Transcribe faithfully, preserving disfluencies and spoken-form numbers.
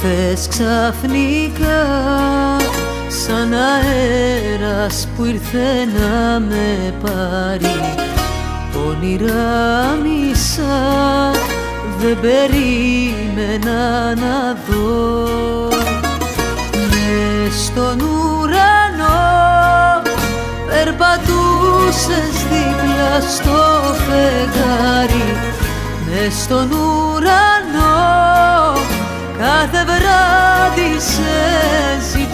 Ήρθες ξαφνικά σαν αέρας που ήρθε να με πάρει. Όνειρα μισά δεν περίμενα να δω. Μες στον ουρανό περπατούσες δίπλα στο φεγγάρι. Μες στον ουρανό κάθε βράδυ σε